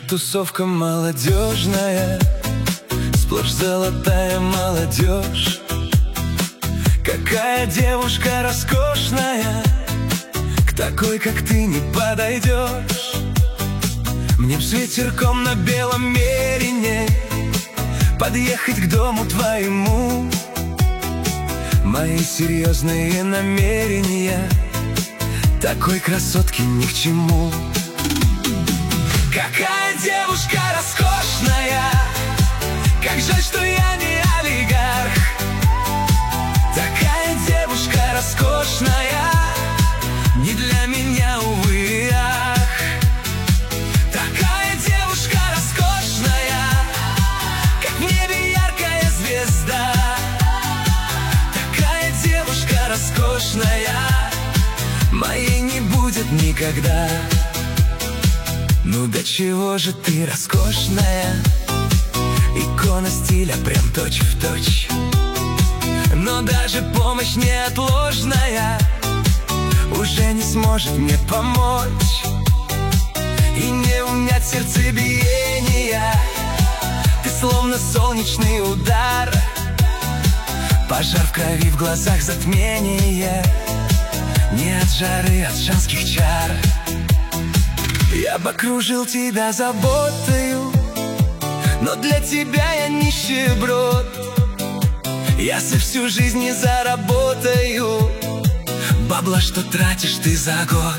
Тусовка молодежная, сплошь золотая молодежь. Какая девушка роскошная, к такой, как ты, не подойдешь. Мне б с ветерком на белом мерине подъехать к дому твоему. Мои серьезные намерения такой красотке ни к чему. Какая девушка роскошная, как жаль, что я не олигарх. Такая девушка роскошная, не для меня, увы, ах. Такая девушка роскошная, как в небе яркая звезда. Такая девушка роскошная моей не будет никогда. Ну до чего же ты роскошная, икона стиля прям точь-в-точь. Но даже помощь неотложная уже не сможет мне помочь и не унять сердцебиения. Ты словно солнечный удар, пожар в крови, в глазах затмение. Не от жары, от женских чар. Я бы окружил тебя заботою, но для тебя я нищеброд. Я за всю жизнь не заработаю бабла, что тратишь ты за год.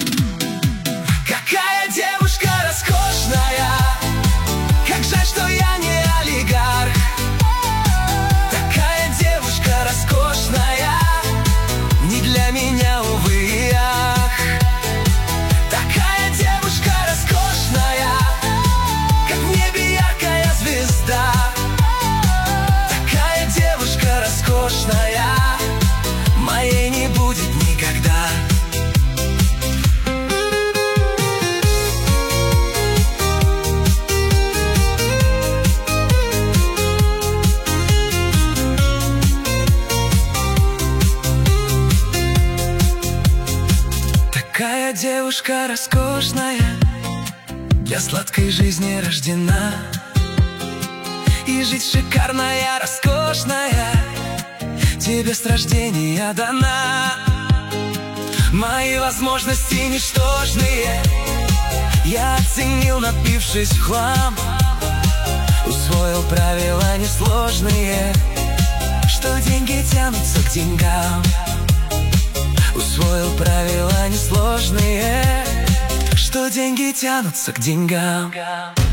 Какая девушка роскошная, как жаль, что я не олигарх. Такая девушка роскошная, не для меня, увы, ах. Такая девушка роскошная, как в небе яркая звезда. Такая девушка роскошная моей не будет никогда. Такая девушка роскошная, для сладкой жизни рождена. И жить шикарная, роскошная тебе с рождения дана. Мои возможности ничтожные я оценил, напившись в хлам. Усвоил правила несложные, что деньги тянутся к деньгам. Усвоил правила несложные, что деньги тянутся к деньгам.